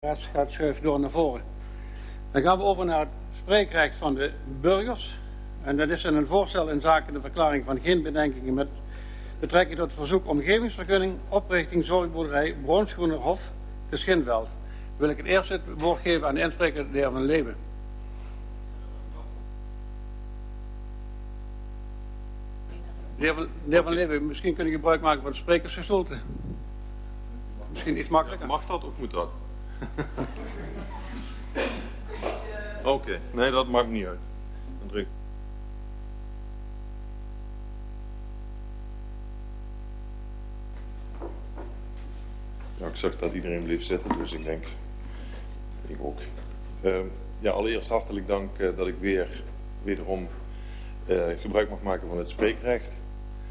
gaat schuiven door naar voren. Dan gaan we over naar het spreekrecht van de burgers. En dat is een voorstel in zaken de verklaring van geen bedenkingen met betrekking tot het verzoek omgevingsvergunning, oprichting zorgboerderij Broonschoenerhof te Schinveld. Dan wil ik het eerst het woord geven aan de inspreker, de heer Van Leeuwen. De heer Van Leeuwen, misschien kun je gebruik maken van de sprekersgestoelte. Misschien iets makkelijker. Mag dat of moet dat? Oké, nee, dat maakt niet uit. Ja, ik zag dat iedereen bleef zitten, dus ik denk, ik ook. Ja, allereerst hartelijk dank dat ik wederom gebruik mag maken van het spreekrecht.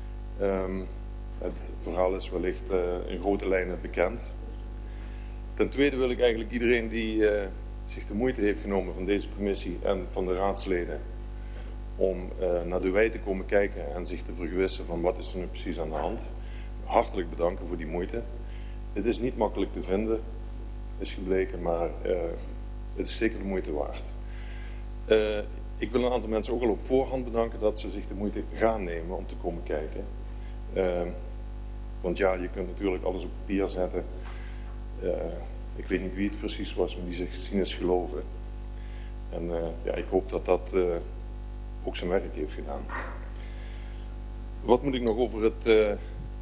Het verhaal is wellicht in grote lijnen bekend. Ten tweede wil ik eigenlijk iedereen die zich de moeite heeft genomen van deze commissie en van de raadsleden om naar de wei te komen kijken en zich te vergewissen van wat is er nu precies aan de hand, hartelijk bedanken voor die moeite. Het is niet makkelijk te vinden, is gebleken, maar het is zeker de moeite waard. Ik wil een aantal mensen ook al op voorhand bedanken dat ze zich de moeite gaan nemen om te komen kijken. Want ja, je kunt natuurlijk alles op papier zetten. Ik weet niet wie het precies was, maar die zich zien is geloven. En ja, ik hoop dat dat ook zijn werk heeft gedaan. Wat moet ik nog over het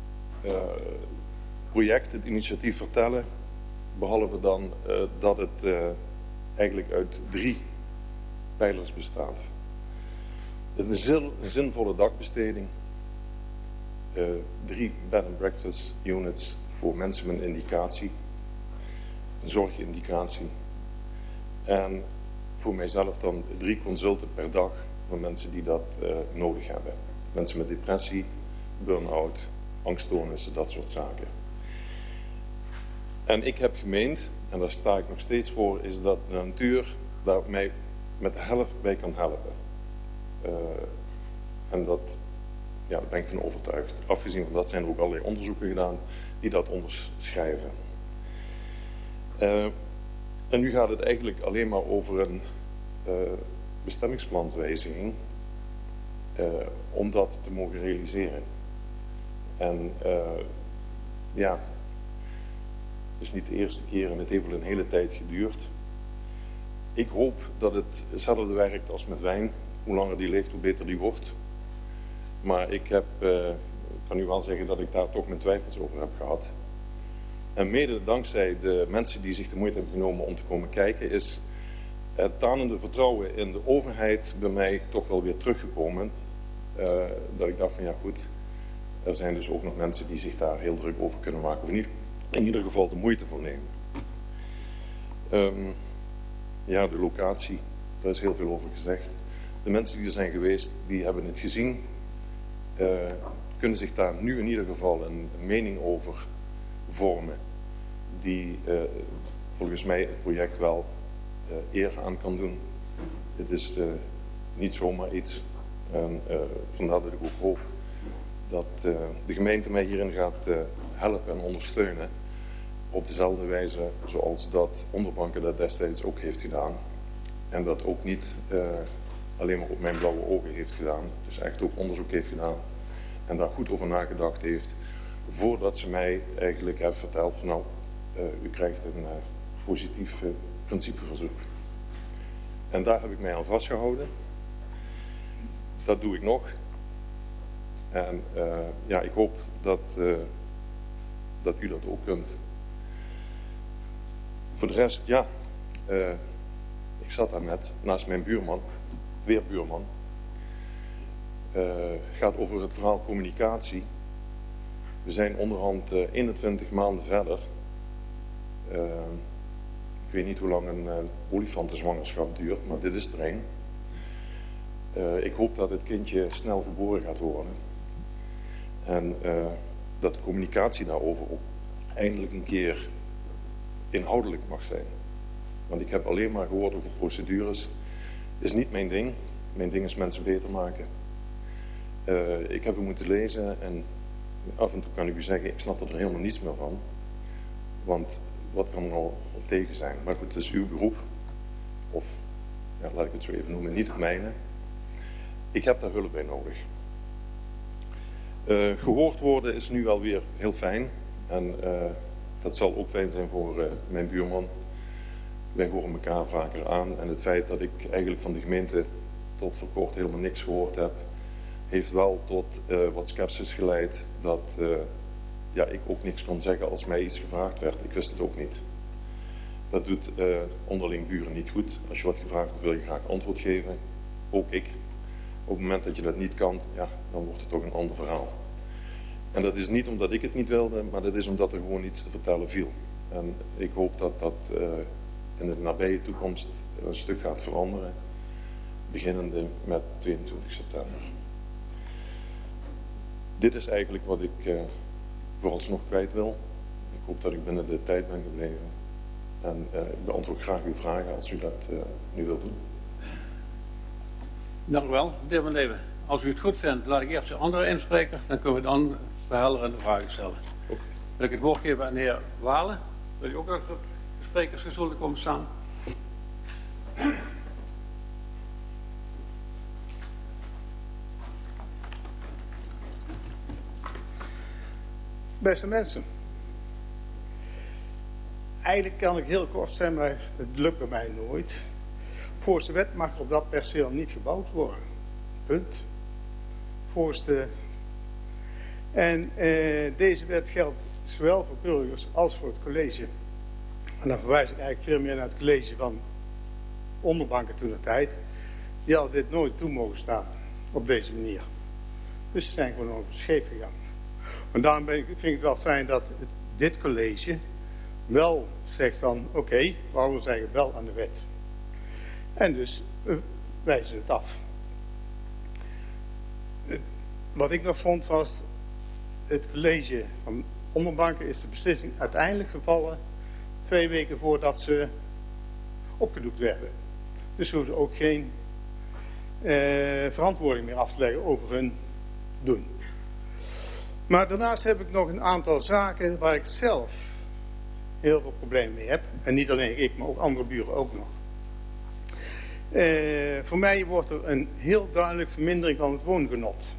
project, het initiatief vertellen? Behalve dan dat het eigenlijk uit 3 pijlers bestaat. Een zinvolle dakbesteding. 3 bed and breakfast units voor mensen met een indicatie. Een zorgindicatie. En voor mijzelf dan 3 consulten per dag voor mensen die dat nodig hebben. Mensen met depressie, burn-out, angststoornissen, dat soort zaken. En ik heb gemeend, en daar sta ik nog steeds voor, is dat de natuur daar mij met de helft bij kan helpen. En dat, ja, daar ben ik van overtuigd. Afgezien van dat zijn er ook allerlei onderzoeken gedaan die dat onderschrijven. En nu gaat het eigenlijk alleen maar over een bestemmingsplanwijziging om dat te mogen realiseren. En ja, het is niet de eerste keer en het heeft wel een hele tijd geduurd. Ik hoop dat het hetzelfde werkt als met wijn. Hoe langer die leeft, hoe beter die wordt. Maar ik kan u wel zeggen dat ik daar toch mijn twijfels over heb gehad. En mede dankzij de mensen die zich de moeite hebben genomen om te komen kijken, is het tanende vertrouwen in de overheid bij mij toch wel weer teruggekomen. Dat ik dacht van ja goed, er zijn dus ook nog mensen die zich daar heel druk over kunnen maken. Of niet, in ieder geval de moeite voor nemen. Ja, de locatie, daar is heel veel over gezegd. De mensen die er zijn geweest, die hebben het gezien. Kunnen zich daar nu in ieder geval een mening over vormen. Die volgens mij het project wel eer aan kan doen. Het is niet zomaar iets. En vandaar dat ik ook hoop dat de gemeente mij hierin gaat helpen en ondersteunen. Op dezelfde wijze zoals dat Onderbanken dat destijds ook heeft gedaan. En dat ook niet alleen maar op mijn blauwe ogen heeft gedaan. Dus echt ook onderzoek heeft gedaan. En daar goed over nagedacht heeft. Voordat ze mij eigenlijk hebben verteld van nou, u krijgt een positief principeverzoek. En daar heb ik mij aan vastgehouden. Dat doe ik nog. En ja, ik hoop dat u dat ook kunt. Voor de rest, ja, ik zat daar net naast mijn buurman, weer buurman. Gaat over het verhaal communicatie. We zijn onderhand 21 maanden verder. Ik weet niet hoe lang een olifantenzwangerschap duurt, maar dit is er een. Ik hoop dat het kindje snel geboren gaat worden. En dat de communicatie daarover ook eindelijk een keer inhoudelijk mag zijn. Want ik heb alleen maar gehoord over procedures. Is niet mijn ding. Mijn ding is mensen beter maken. Ik heb het moeten lezen en af en toe kan ik u zeggen, ik snap er helemaal niets meer van. Want wat kan er nou op tegen zijn. Maar goed, het is uw beroep. Of, ja, laat ik het zo even noemen, niet het mijne. Ik heb daar hulp bij nodig. Gehoord worden is nu alweer heel fijn. En dat zal ook fijn zijn voor mijn buurman. Wij horen elkaar vaker aan. En het feit dat ik eigenlijk van de gemeente tot voor kort helemaal niks gehoord heb, heeft wel tot wat sceptisch geleid dat ik ook niks kon zeggen als mij iets gevraagd werd. Ik wist het ook niet. Dat doet onderling buren niet goed. Als je wat gevraagd wordt, wil je graag antwoord geven. Ook ik. Op het moment dat je dat niet kan, ja, dan wordt het toch een ander verhaal. En dat is niet omdat ik het niet wilde, maar dat is omdat er gewoon iets te vertellen viel. En ik hoop dat dat in de nabije toekomst een stuk gaat veranderen. Beginnende met 22 september. Dit is eigenlijk wat ik vooralsnog kwijt wil. Ik hoop dat ik binnen de tijd ben gebleven. En ik beantwoord graag uw vragen als u dat nu wilt doen. Dank u wel, meneer Van Leeuwen. Als u het goed vindt, laat ik eerst de andere inspreker. Dan kunnen we dan verhelderende vragen stellen. Okay. Wil ik het woord geven aan de heer Walen. Wil u ook nog tot de sprekersgestoelte komen staan? Beste mensen, eigenlijk kan ik heel kort zijn, maar het lukt bij mij nooit. Volgens de wet mag er op dat perceel niet gebouwd worden. Punt. Volgens de... En deze wet geldt zowel voor burgers als voor het college. En dan verwijs ik eigenlijk veel meer naar het college van onderbanken toen de tijd. Die hadden dit nooit toe mogen staan op deze manier. Dus ze zijn gewoon over het scheep gegaan. En daarom vind ik het wel fijn dat dit college wel zegt van oké, we houden ons eigenlijk wel aan de wet. En dus wijzen het af. Wat ik nog vond was, het college van onderbanken is de beslissing uiteindelijk gevallen 2 weken voordat ze opgedoekt werden. Dus ze hoefden ook geen verantwoording meer af te leggen over hun doen. Maar daarnaast heb ik nog een aantal zaken waar ik zelf heel veel problemen mee heb. En niet alleen ik, maar ook andere buren ook nog. Voor mij wordt er een heel duidelijk vermindering van het woongenot.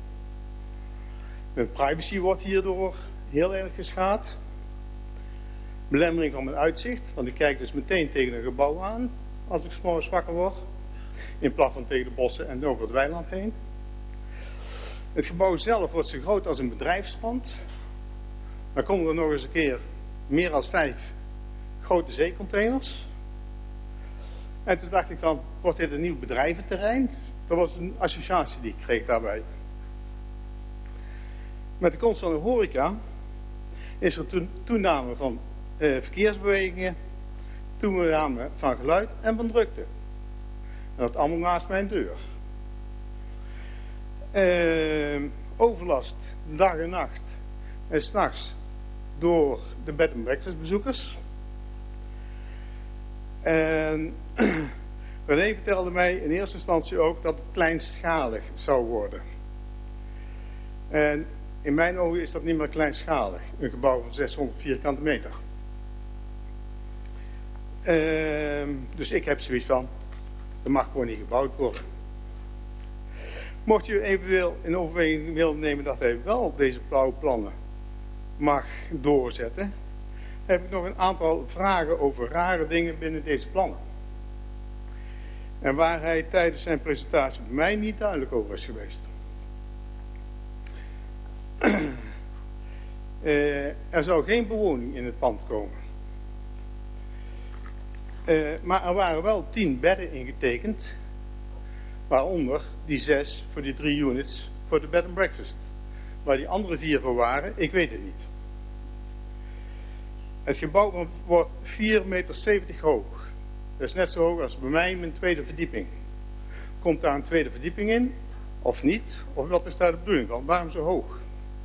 Mijn privacy wordt hierdoor heel erg geschaad. Belemmering van mijn uitzicht, want ik kijk dus meteen tegen een gebouw aan als ik 's morgens wakker word. In plaats van tegen de bossen en over het weiland heen. Het gebouw zelf wordt zo groot als een bedrijfspand. Dan komen er nog eens een keer meer dan 5 grote zeecontainers. En toen dacht ik van, wordt dit een nieuw bedrijventerrein? Dat was een associatie die ik kreeg daarbij. Met de komst van de horeca is er toename van verkeersbewegingen, toename van geluid en van drukte. En dat allemaal naast mijn deur. Overlast, dag en nacht en 's nachts door de bed and breakfast bezoekers. En René vertelde mij in eerste instantie ook dat het kleinschalig zou worden. En in mijn ogen is dat niet meer kleinschalig, een gebouw van 600 vierkante meter. Dus ik heb zoiets van, er mag gewoon niet gebouwd worden. Mocht u eventueel in overweging willen nemen dat hij wel deze blauwe plannen mag doorzetten, heb ik nog een aantal vragen over rare dingen binnen deze plannen. En waar hij tijdens zijn presentatie bij mij niet duidelijk over is geweest. Er zou geen bewoning in het pand komen. Maar er waren wel 10 bedden ingetekend. Waaronder die 6 voor die 3 units voor de bed and breakfast. Waar die andere 4 voor waren, ik weet het niet. Het gebouw wordt 4,70 meter hoog. Dat is net zo hoog als bij mij mijn tweede verdieping. Komt daar een tweede verdieping in? Of niet? Of wat is daar de bedoeling van? Waarom zo hoog?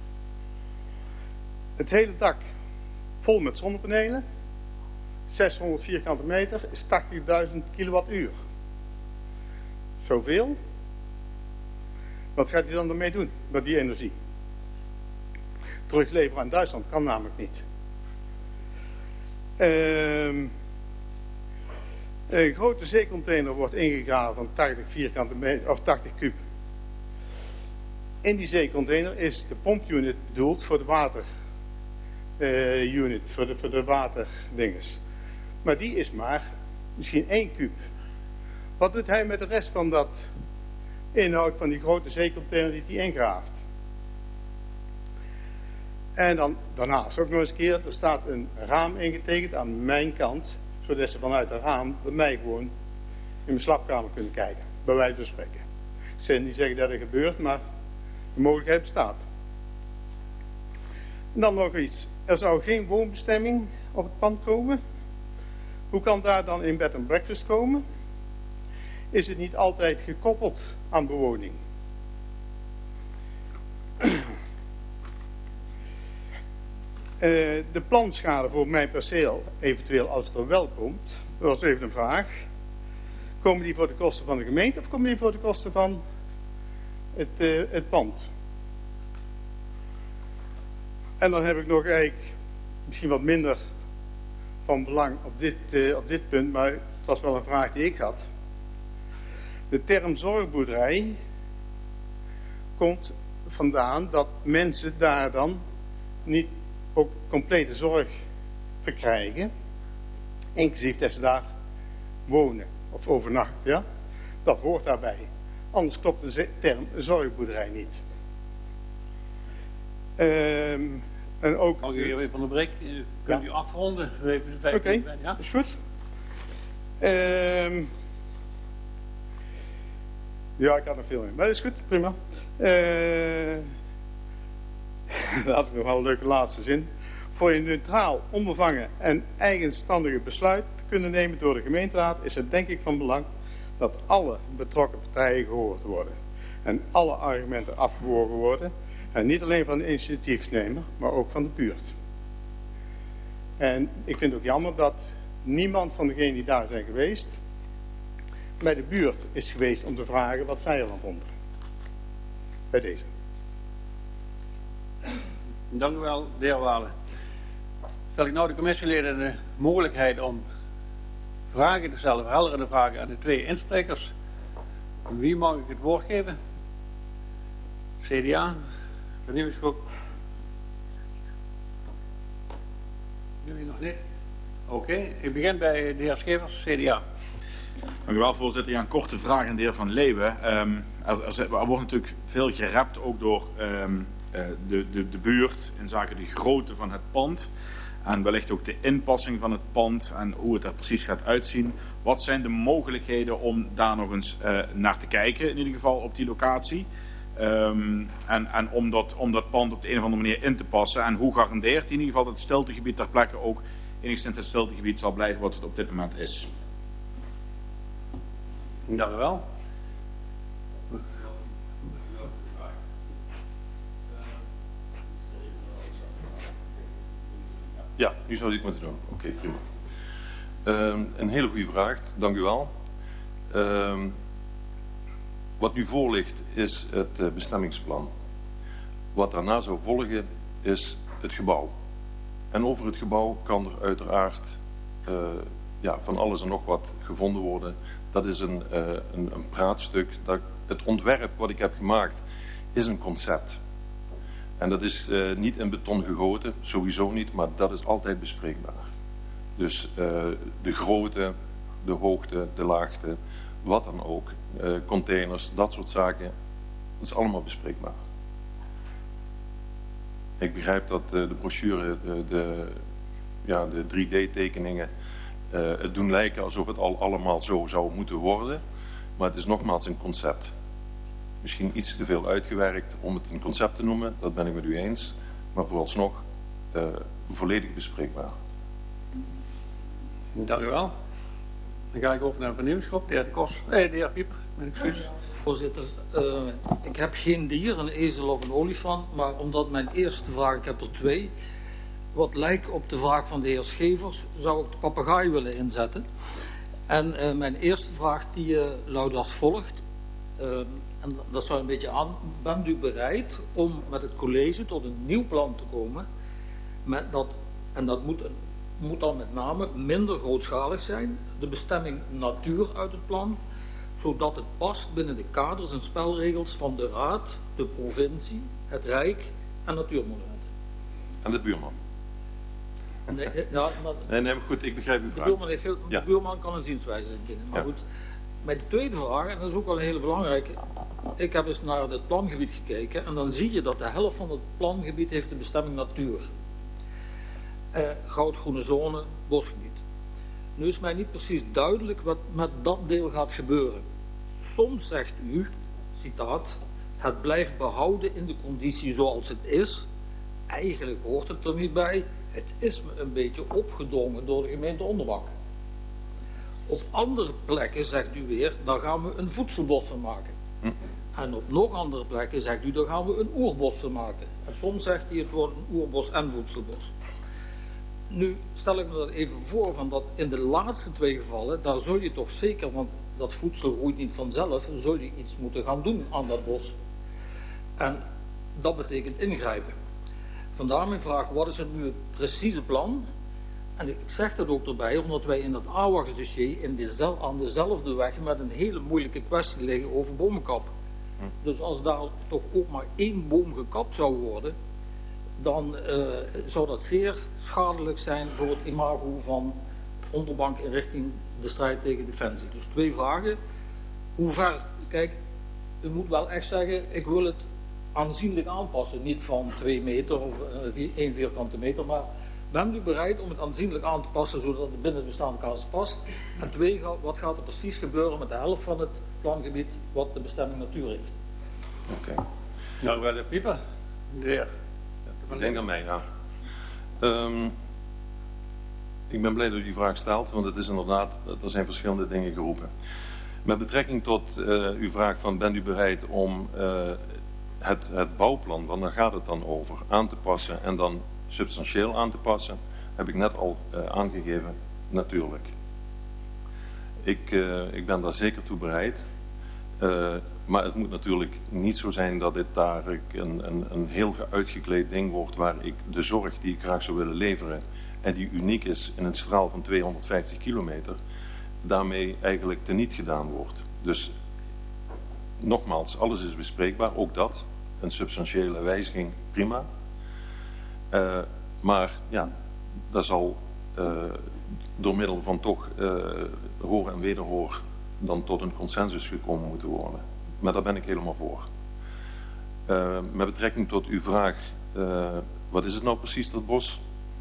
Het hele dak vol met zonnepanelen. 600 vierkante meter is 80.000 kilowattuur. Zoveel? Wat gaat hij dan ermee doen met die energie? Terugleveren aan Duitsland kan namelijk niet. Een grote zeecontainer wordt ingegraven van 80 vierkante meter, of 80 kub. In die zeecontainer is de pompunit bedoeld voor de waterunit, voor de waterdinges. Maar die is maar misschien 1 kub. Wat doet hij met de rest van dat inhoud van die grote zeecontainer die hij ingraaft? En dan daarnaast ook nog eens een keer, er staat een raam ingetekend aan mijn kant, zodat ze vanuit het raam bij mij gewoon in mijn slaapkamer kunnen kijken, bij wijze van spreken. Ik zal niet zeggen dat het gebeurt, maar de mogelijkheid bestaat. En dan nog iets, er zou geen woonbestemming op het pand komen. Hoe kan daar dan een bed and breakfast komen? Is het niet altijd gekoppeld aan bewoning? De planschade voor mijn perceel, eventueel als het er wel komt, dat was even een vraag. Komen die voor de kosten van de gemeente of komen die voor de kosten van het pand? En dan heb ik nog eigenlijk misschien wat minder van belang op dit punt, maar het was wel een vraag die ik had. De term zorgboerderij komt vandaan dat mensen daar dan niet ook complete zorg verkrijgen, inclusief dat ze daar wonen of overnachten, ja. Dat hoort daarbij. Anders klopt de term zorgboerderij niet. En ook. Mag ik even onderbreken? Kunt u afronden? Oké, ja? is goed. Ja, ik had nog veel in, maar dat is goed, prima. Dat had ik nog wel een leuke laatste zin. Voor een neutraal, onbevangen en eigenstandige besluit te kunnen nemen door de gemeenteraad is het denk ik van belang dat alle betrokken partijen gehoord worden. En alle argumenten afgewogen worden. En niet alleen van de initiatiefnemer, maar ook van de buurt. En ik vind het ook jammer dat niemand van degenen die daar zijn geweest bij de buurt is geweest om te vragen wat zij ervan vonden. Bij deze. Dank u wel, de heer Walen. Stel ik nou de commissieleden de mogelijkheid om vragen te stellen, verhelderende vragen aan de 2 insprekers. Wie mag ik het woord geven? CDA, vernieuwingsgroep. Jullie nog niet? Oké, ik begin bij de heer Schevers, CDA. Dank u wel, voorzitter. Ja, een korte vraag aan de heer Van Leeuwen. Er wordt natuurlijk veel gerept ook door de buurt in zaken de grootte van het pand. En wellicht ook de inpassing van het pand en hoe het er precies gaat uitzien. Wat zijn de mogelijkheden om daar nog eens naar te kijken, in ieder geval op die locatie? En om dat pand op de een of andere manier in te passen. En hoe garandeert in ieder geval dat het stiltegebied ter plekke ook enigszins het stiltegebied zal blijven wat het op dit moment is? Dank u wel. Ja, nu zou ik het moeten doen. Oké, prima. Een hele goede vraag, dank u wel. Wat nu voor ligt is het bestemmingsplan. Wat daarna zou volgen is het gebouw. En over het gebouw kan er uiteraard van alles en nog wat gevonden worden. Dat is een praatstuk. Het ontwerp wat ik heb gemaakt is een concept. En dat is niet in beton gegoten, sowieso niet, maar dat is altijd bespreekbaar. Dus de grootte, de hoogte, de laagte, wat dan ook, containers, dat soort zaken, dat is allemaal bespreekbaar. Ik begrijp dat de brochure, de 3D-tekeningen, het doen lijken alsof het al allemaal zo zou moeten worden, maar het is nogmaals een concept. Misschien iets te veel uitgewerkt om het een concept te noemen, dat ben ik met u eens, maar vooralsnog volledig bespreekbaar. Dank u wel. Dan ga ik over naar de vernieuwingsgroep, de heer De Kos. Nee, de heer Pieper, mijn excuses. Voorzitter, ik heb geen dier, een ezel of een olifant, maar omdat mijn eerste vraag, ik heb er 2, wat lijkt op de vraag van de heer Schevers, zou ik de papegaai willen inzetten. En mijn eerste vraag die luidt als volgt. En dat zou een beetje aan. Bent u bereid om met het college tot een nieuw plan te komen? En dat moet moet dan met name minder grootschalig zijn, de bestemming natuur uit het plan, zodat het past binnen de kaders en spelregels van de Raad, de provincie, het Rijk en Natuurmonumenten. En de buurman. Nee, ja, maar Nee, maar goed, ik begrijp uw de vraag. buurman, heeft veel, Ja. de buurman kan een zienswijze binnen. Maar Ja. goed, mijn tweede vraag, en dat is ook wel een hele belangrijke. Ik heb eens naar het plangebied gekeken en dan zie je dat de helft van het plangebied heeft de bestemming natuur. Goudgroene zone, bosgebied. Nu is mij niet precies duidelijk wat met dat deel gaat gebeuren. Soms zegt u, citaat, het blijft behouden in de conditie zoals het is. Eigenlijk hoort het er niet bij. Het is me een beetje opgedrongen door de gemeente Onderbank. Op andere plekken zegt u weer, daar gaan we een voedselbos van maken. En op nog andere plekken zegt u, daar gaan we een oerbos van maken. En soms zegt hij het wordt een oerbos en voedselbos. Nu stel ik me dat even voor, van dat in de laatste twee gevallen, daar zul je toch zeker, want dat voedsel groeit niet vanzelf, zul je iets moeten gaan doen aan dat bos. En dat betekent ingrijpen. Vandaar mijn vraag, wat is nu het precieze plan? En ik zeg dat ook erbij, omdat wij in dat AWACS-dossier aan dezelfde weg met een hele moeilijke kwestie liggen over bomenkap. Dus als daar toch ook maar 1 boom gekapt zou worden, dan zou dat zeer schadelijk zijn voor het imago van Onderbank in richting de strijd tegen Defensie. Dus 2 vragen. Hoe ver, kijk, u moet wel echt zeggen, ik wil het aanzienlijk aanpassen. Niet van 2 meter of 1 vierkante meter, maar bent u bereid om het aanzienlijk aan te passen zodat het binnen de bestaande kaders past? En 2, wat gaat er precies gebeuren met de helft van het plangebied wat de bestemming natuur heeft? Oké. Nou, wel de Pieper. De heer. Ik denk aan mij, ja. Ik ben blij dat u die vraag stelt, want het is inderdaad, er zijn verschillende dingen geroepen. Met betrekking tot uw vraag van bent u bereid om het bouwplan, want daar gaat het dan over, aan te passen en dan substantieel aan te passen, heb ik net al aangegeven, natuurlijk. Ik ben daar zeker toe bereid. Maar het moet natuurlijk niet zo zijn dat dit daar een heel uitgekleed ding wordt waar ik de zorg die ik graag zou willen leveren en die uniek is in een straal van 250 kilometer, daarmee eigenlijk teniet gedaan wordt. Dus nogmaals, alles is bespreekbaar, ook dat. Een substantiële wijziging, prima. Maar ja, daar zal door middel van toch hoor en wederhoor dan tot een consensus gekomen moeten worden. Maar daar ben ik helemaal voor. Met betrekking tot uw vraag, wat is het nou precies, dat bos?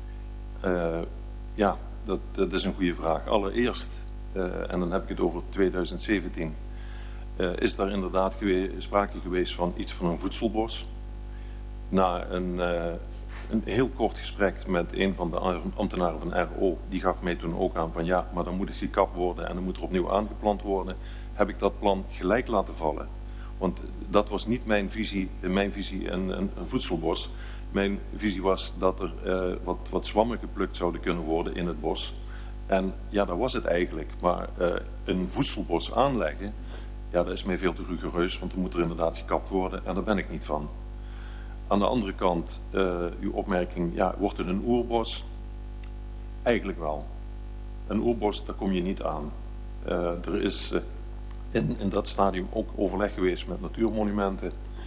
Ja, dat is een goede vraag. Allereerst, en dan heb ik het over 2017, is daar inderdaad sprake geweest van iets van een voedselbos. Na een heel kort gesprek met een van de ambtenaren van RO, die gaf mij toen ook aan van ja, maar dan moet het gekapt worden en dan moet er opnieuw aangeplant worden. Heb ik dat plan gelijk laten vallen. Want dat was niet mijn visie een voedselbos. Mijn visie was dat er wat zwammen geplukt zouden kunnen worden in het bos. En ja, dat was het eigenlijk. Maar een voedselbos aanleggen, ja, dat is mij veel te rigoureus, want dan moet er inderdaad gekapt worden en daar ben ik niet van. Aan de andere kant, uw opmerking, ja, wordt het een oerbos? Eigenlijk wel. Een oerbos, daar kom je niet aan. Er is in dat stadium ook overleg geweest met natuurmonumenten.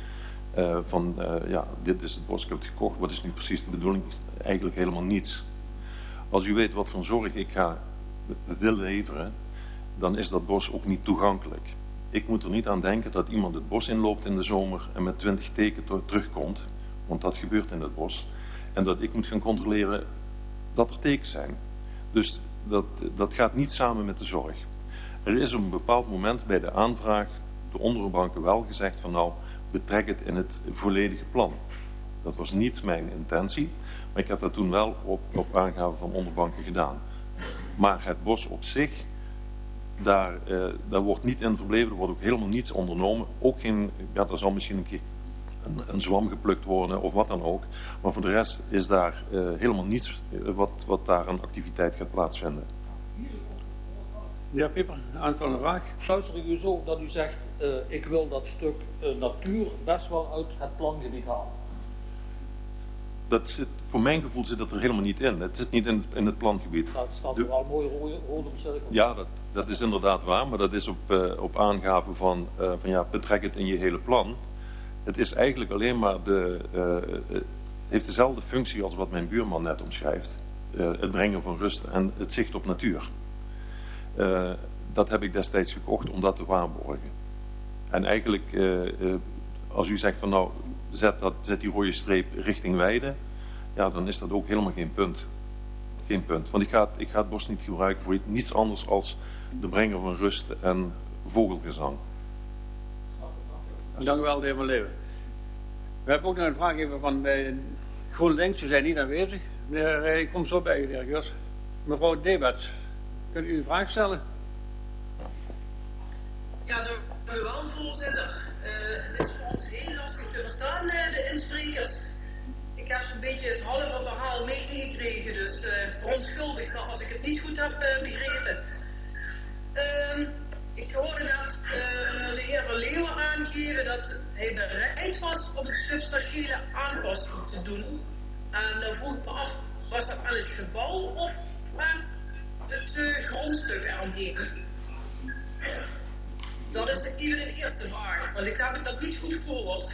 Ja, dit is het bos, ik heb het gekocht, wat is nu precies de bedoeling? Eigenlijk helemaal niets. Als u weet wat voor zorg ik wil leveren, dan is dat bos ook niet toegankelijk. Ik moet er niet aan denken dat iemand het bos inloopt in de zomer en met 20 teken terugkomt, want dat gebeurt in het bos, en dat ik moet gaan controleren dat er tekens zijn. Dus dat gaat niet samen met de zorg. Er is op een bepaald moment bij de aanvraag de onderbanken wel gezegd van nou, betrek het in het volledige plan. Dat was niet mijn intentie, maar ik heb dat toen wel op aangave van onderbanken gedaan. Maar het bos op zich, daar wordt niet in verbleven, er wordt ook helemaal niets ondernomen. Ook geen, ja, er zal misschien een keer een zwam geplukt worden of wat dan ook. Maar voor de rest is daar helemaal niets wat daar aan activiteit gaat plaatsvinden. Ja, Pieper, aanvullende vraag. Luister ik u zo dat u zegt, ik wil dat stuk natuur best wel uit het plangebied halen? voor mijn gevoel zit dat er helemaal niet in. Het zit niet in het plangebied. Nou, het staat er wel mooi rode cirkel. Ja, dat is inderdaad waar, maar dat is op aangave van ja, betrek het in je hele plan. Het is eigenlijk alleen maar heeft dezelfde functie als wat mijn buurman net omschrijft. Het brengen van rust en het zicht op natuur. Dat heb ik destijds gekocht om dat te waarborgen. En eigenlijk, als u zegt van nou, zet die rode streep richting weide, ja, dan is dat ook helemaal geen punt. Geen punt. Want ik ga het bos niet gebruiken voor niets anders als de brengen van rust en vogelgezang. Dank u wel, de heer Van Leeuwen. We hebben ook nog een vraag even van GroenLinks. U zijn niet aanwezig. Meneer, ik kom zo bij u, de heer Geurs. Mevrouw Debets, kunt u uw vraag stellen? Ja, dank u wel, voorzitter. Het is voor ons heel lastig te verstaan, de insprekers. Ik heb zo'n beetje het halve verhaal meegekregen, dus verontschuldig me als ik het niet goed heb begrepen. Ik hoorde net de heer Van Leeuwen aangeven dat hij bereid was om een substantiële aanpassing te doen. En dan vroeg ik me af, was er alles gebouw op het grondstuk eromheen? Dat is even de eerste vraag, want ik heb dat niet goed gehoord.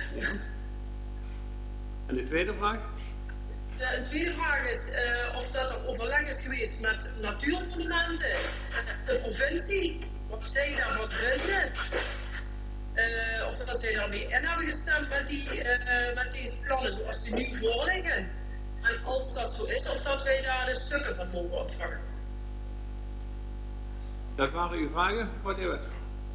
En de tweede vraag? De tweede vraag is of dat er overleg is geweest met natuurmonumenten, de provincie, of zij daar wat vinden. Of dat zij daarmee in hebben gestemd met deze plannen zoals die nu voorliggen. En als dat zo is, of dat wij daar de stukken van mogen ontvangen. Dat waren uw vragen, mevrouw Debets?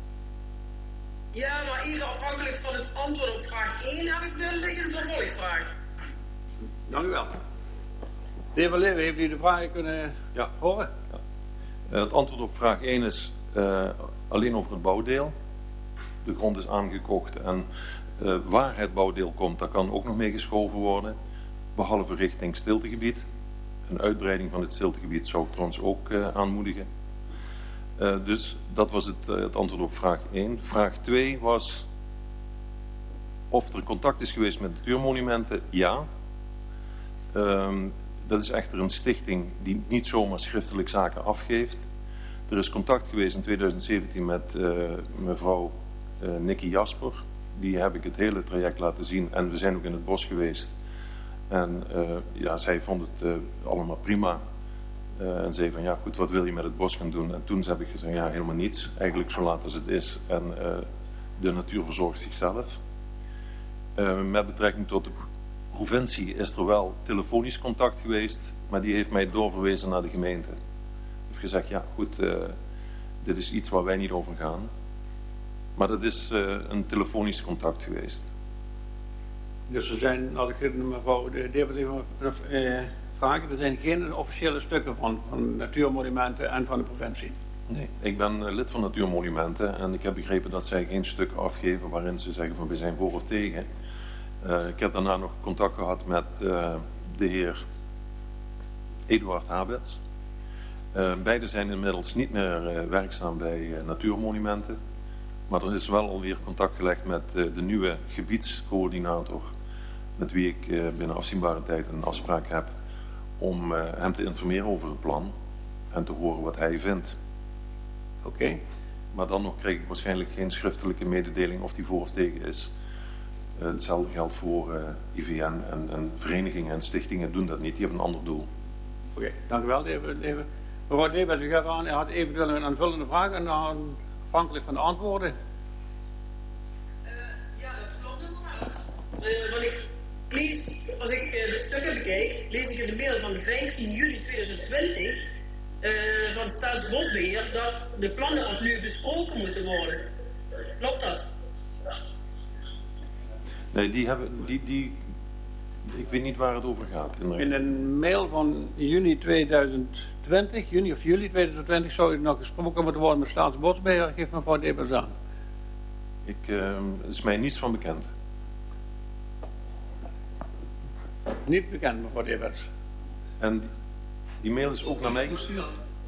Ja, maar even afhankelijk van het antwoord op vraag 1 heb ik wellicht een vervolgvraag. Dank u wel. De heer Van Leeuwen, heeft u de vragen kunnen horen? Ja. Het antwoord op vraag 1 is alleen over het bouwdeel. De grond is aangekocht en waar het bouwdeel komt, daar kan ook nog mee geschoven worden. Behalve richting stiltegebied. Een uitbreiding van het stiltegebied zou ik trouwens ook aanmoedigen. Dus dat was het antwoord op vraag 1. Vraag 2 was of er contact is geweest met natuurmonumenten. Ja. Dat is echter een stichting die niet zomaar schriftelijk zaken afgeeft. Er is contact geweest in 2017 met mevrouw Nicky Jasper. Die heb ik het hele traject laten zien en we zijn ook in het bos geweest. En ja, zij vond het allemaal prima. En zei van ja goed, wat wil je met het bos gaan doen? En toen heb ik gezegd ja, helemaal niets. Eigenlijk zo laat als het is. En de natuur verzorgt zichzelf. Met betrekking tot de provincie is er wel telefonisch contact geweest. Maar die heeft mij doorverwezen naar de gemeente. Heeft gezegd ja goed, dit is iets waar wij niet over gaan. Maar dat is een telefonisch contact geweest. Dus er zijn, als ik mevrouw de vragen, er zijn geen officiële stukken van natuurmonumenten en van de provincie. Nee, ik ben lid van Natuurmonumenten en ik heb begrepen dat zij geen stuk afgeven waarin ze zeggen van we zijn voor of tegen. Ik heb daarna nog contact gehad met de heer Eduard Habets. Beiden zijn inmiddels niet meer werkzaam bij Natuurmonumenten. Maar er is wel alweer contact gelegd met de nieuwe gebiedscoördinator. Met wie ik binnen afzienbare tijd een afspraak heb om hem te informeren over het plan en te horen wat hij vindt. Oké. Maar dan nog krijg ik waarschijnlijk geen schriftelijke mededeling of die voor of tegen is. Hetzelfde geldt voor IVN en verenigingen en stichtingen doen dat niet, die hebben een ander doel. Oké, dank u wel. Mevrouw Debets, u had eventueel een aanvullende vraag en dan afhankelijk van de antwoorden. Ja, dat klopt inderdaad. Als ik de stukken bekijk, lees ik in de mail van de 15 juli 2020 van Staatsbosbeheer dat de plannen opnieuw besproken moeten worden. Klopt dat? Nee, ik weet niet waar het over gaat. In een mail van juni 2020, juni of juli 2020, zou het nog gesproken moeten worden met Staatsbosbeheer, geeft mevrouw Debets aan. Er is mij niets van bekend. Niet bekend, mevrouw Debets. En die mail is ook naar mij gestuurd?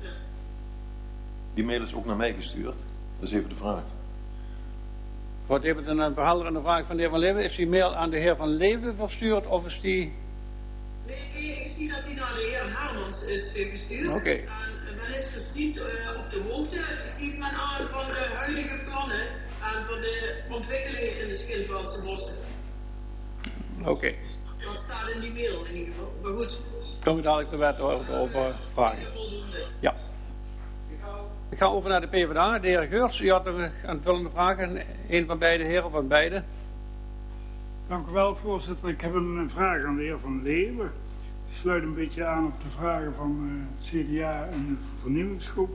Die mail is ook naar mij gestuurd? Dat is even de vraag. Mevrouw Debets, een verhelderende vraag van de heer Van Leeuwen. Is die mail aan de heer Van Leeuwen verstuurd of is die Nee, ik zie dat hij naar de heer Hermans is gestuurd. Oké. En men is dus niet op de hoogte, geeft men aan, van de huidige plannen en van de ontwikkelingen in de Schildwaardse bossen. Oké. Dat staat in die mail in ieder geval. Maar goed. Kom je dadelijk de wethouder over vragen. Voldoende. Ja. Ik ga over naar de PvdA. De heer Geurs, u had nog aanvullende vragen. Een van beide heren, van beide. Dank u wel, voorzitter. Ik heb een vraag aan de heer Van Leeuwen. Die sluit een beetje aan op de vragen van het CDA en de vernieuwingsgroep.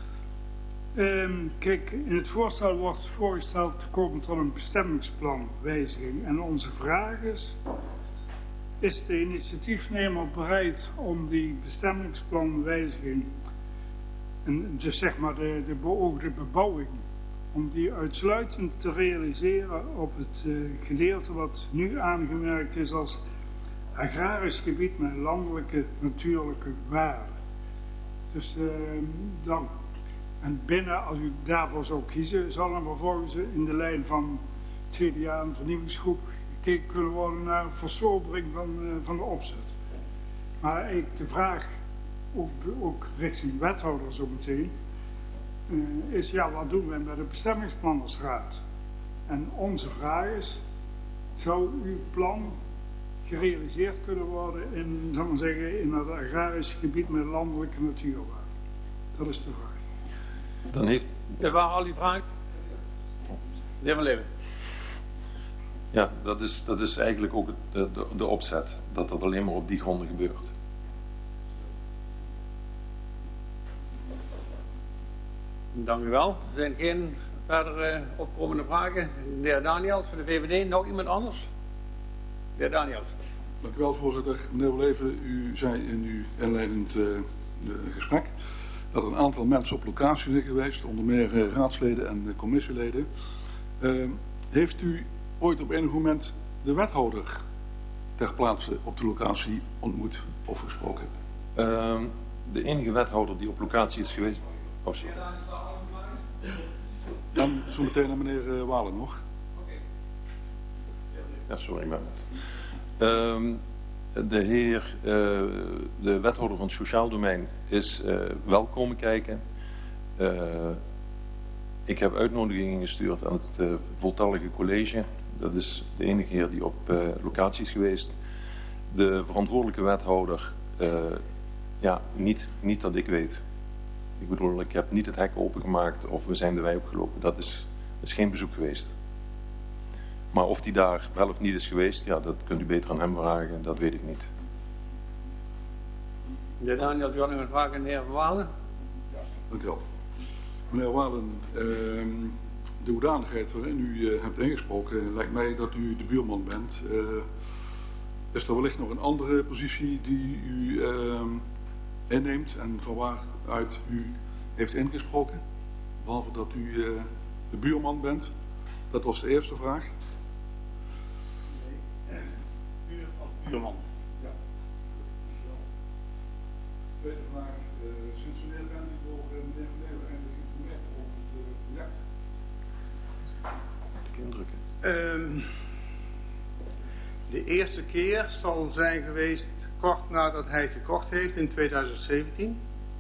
Kijk, in het voorstel wordt voorgesteld te komen tot een bestemmingsplanwijziging. En onze vraag is de initiatiefnemer bereid om die bestemmingsplanwijziging, en dus zeg maar de beoogde bebouwing, om die uitsluitend te realiseren op het gedeelte wat nu aangemerkt is als agrarisch gebied met landelijke natuurlijke waarde. Dus dan, en binnen, als u daarvoor zou kiezen, zal dan vervolgens in de lijn van het CDA en vernieuwingsgroep gekeken kunnen worden naar versobering van de opzet. Maar de vraag, ook richting wethouder zo meteen, is ja, wat doen we met de bestemmingsplannersraad? En onze vraag is, zou uw plan gerealiseerd kunnen worden in, zal ik maar zeggen, in het agrarisch gebied met landelijke natuurwaarde? Dat is de vraag. Dan heeft... Dat waren al die vragen. De heer Van Leeuwen. Ja, dat is eigenlijk ook de opzet. Dat dat alleen maar op die gronden gebeurt. Dank u wel. Er zijn geen verder opkomende vragen. De heer Daniels van de VVD. Nog iemand anders? De heer Daniels. Dank u wel, voorzitter. Meneer Van Leeuwen, u zei in uw inleidend gesprek dat er een aantal mensen op locatie zijn geweest, onder meer raadsleden en commissieleden. Heeft u ooit op enig moment de wethouder ter plaatse op de locatie ontmoet of gesproken? De enige wethouder die op locatie is geweest... Oh, sorry. Dan zo meteen naar meneer Walen nog. Ja, sorry, maar... de wethouder van het sociaal domein is wel komen kijken. Ik heb uitnodigingen gestuurd aan het voltallige college. Dat is de enige heer die op locatie is geweest. De verantwoordelijke wethouder, ja, niet dat ik weet. Ik bedoel, ik heb niet het hek opengemaakt of we zijn de wei opgelopen. Dat is geen bezoek geweest. Maar of die daar wel of niet is geweest, ja, dat kunt u beter aan hem vragen. Dat weet ik niet. De heer Daniels, u had nog een vraag aan de heer Van Walen. Dank u wel. Meneer Walen, de hoedanigheid waarin u hebt ingesproken, lijkt mij dat u de buurman bent. Is er wellicht nog een andere positie die u inneemt en van waaruit u heeft ingesproken? Behalve dat u de buurman bent. Dat was de eerste vraag. Puur als buurman. Ja. Tweede vraag. Sinds wanneer bent u door meneer Van Leeuwen eigenlijk geïnformeerd over het project? De indrukken. De eerste keer zal zijn geweest kort nadat hij gekocht heeft in 2017.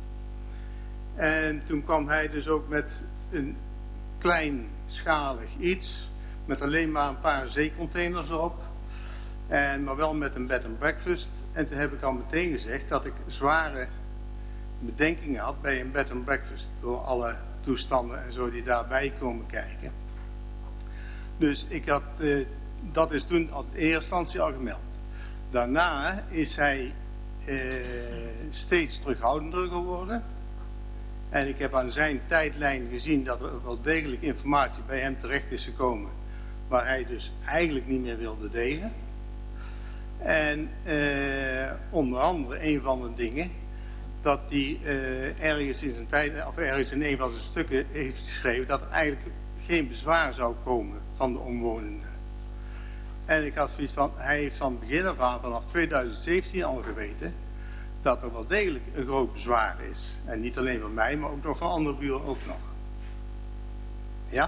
En toen kwam hij dus ook met een kleinschalig iets, met alleen maar een paar zeecontainers erop, maar wel met een bed and breakfast. En toen heb ik al meteen gezegd dat ik zware bedenkingen had bij een bed and breakfast, door alle toestanden en zo die daarbij komen kijken. Dus ik had, dat is toen als eerste instantie al gemeld. Daarna is hij steeds terughoudender geworden. En ik heb aan zijn tijdlijn gezien dat er wel degelijk informatie bij hem terecht is gekomen, waar hij dus eigenlijk niet meer wilde delen. En onder andere een van de dingen, dat hij ergens in zijn tijd, of ergens in een van zijn stukken heeft geschreven, dat er eigenlijk geen bezwaar zou komen van de omwonenden. En ik had zoiets van, hij heeft van begin af aan, vanaf 2017 al geweten, dat er wel degelijk een groot bezwaar is. En niet alleen van mij, maar ook nog van andere buren ook nog. Ja?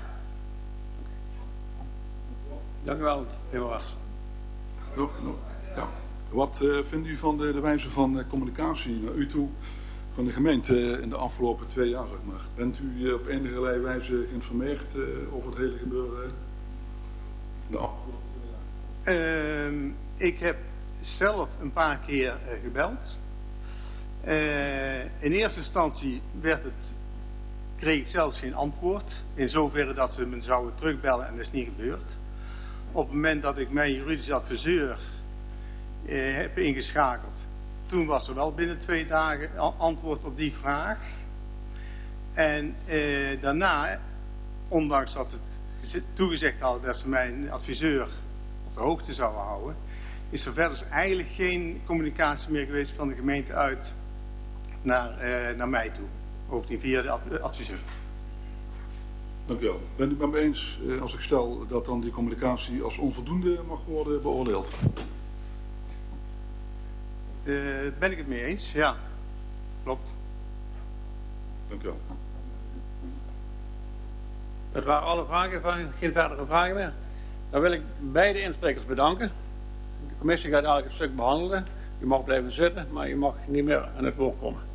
Dank u wel, heer Waas. Ja. Wat vindt u van de wijze van communicatie naar u toe van de gemeente in de afgelopen 2 jaar, zeg maar? Bent u op enige wijze geïnformeerd over het hele gebeuren de afgelopen 2 jaar? Ik heb zelf een paar keer gebeld. In eerste instantie kreeg ik zelfs geen antwoord. In zoverre dat ze me zouden terugbellen en dat is niet gebeurd. Op het moment dat ik mijn juridische adviseur heb ingeschakeld, toen was er wel binnen 2 dagen antwoord op die vraag. En daarna, ondanks dat ze toegezegd hadden dat ze mijn adviseur op de hoogte zouden houden, is er verder eigenlijk geen communicatie meer geweest van de gemeente uit naar mij toe. Ook niet via de adviseur. Dank u wel. Bent u het met me eens als ik stel dat dan die communicatie als onvoldoende mag worden beoordeeld? Ben ik het mee eens? Ja, klopt. Dank u wel. Dat waren alle vragen, geen verdere vragen meer. Dan wil ik beide insprekers bedanken. De commissie gaat elk stuk behandelen. U mag blijven zitten, maar u mag niet meer aan het woord komen.